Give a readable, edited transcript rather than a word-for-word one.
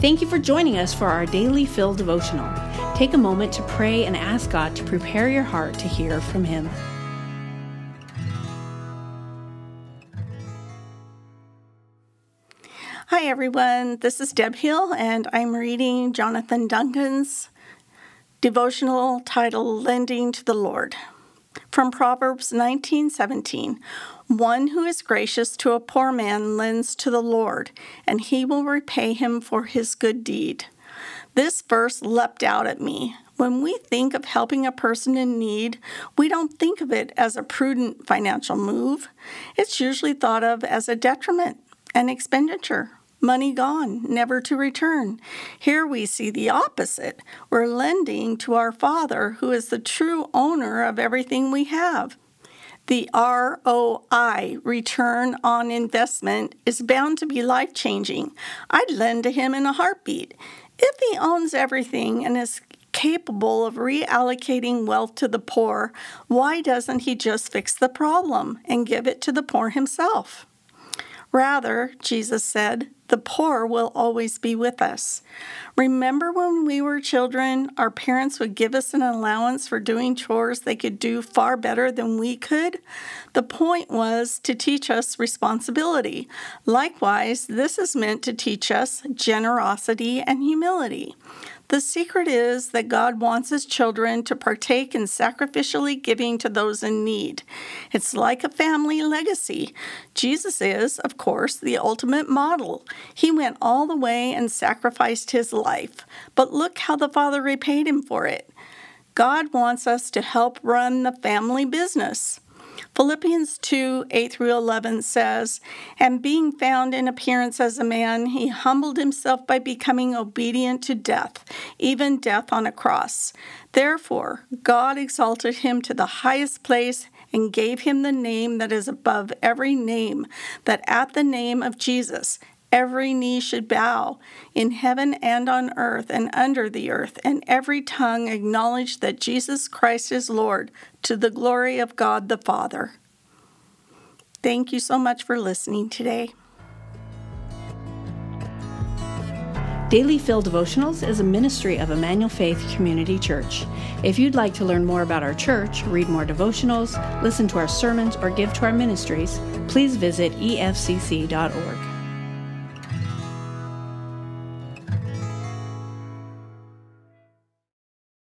Thank you for joining us for our Daily Fill devotional. Take a moment to pray and ask God to prepare your heart to hear from Him. Hi everyone, this is Deb Hill and I'm reading Jonathan Duncan's devotional titled Lending to the Lord. From Proverbs 19:17, one who is gracious to a poor man lends to the Lord, and He will repay him for his good deed. This verse leapt out at me. When we think of helping a person in need, we don't think of it as a prudent financial move. It's usually thought of as a detriment, an expenditure. Money gone, never to return. Here we see the opposite. We're lending to our Father, who is the true owner of everything we have. The ROI, return on investment, is bound to be life-changing. I'd lend to Him in a heartbeat. If He owns everything and is capable of reallocating wealth to the poor, why doesn't He just fix the problem and give it to the poor Himself? Rather, Jesus said, the poor will always be with us. Remember when we were children, our parents would give us an allowance for doing chores they could do far better than we could? The point was to teach us responsibility. Likewise, this is meant to teach us generosity and humility. The secret is that God wants His children to partake in sacrificially giving to those in need. It's like a family legacy. Jesus is, of course, the ultimate model. He went all the way and sacrificed His life. But look how the Father repaid Him for it. God wants us to help run the family business. Philippians 2:8-11 says, "And being found in appearance as a man, He humbled Himself by becoming obedient to death, even death on a cross. Therefore, God exalted Him to the highest place and gave Him the name that is above every name, that at the name of Jesus every knee should bow, in heaven and on earth and under the earth, and every tongue acknowledge that Jesus Christ is Lord, to the glory of God the Father." Thank you so much for listening today. Daily Fill Devotionals is a ministry of Emmanuel Faith Community Church. If you'd like to learn more about our church, read more devotionals, listen to our sermons, or give to our ministries, please visit efcc.org.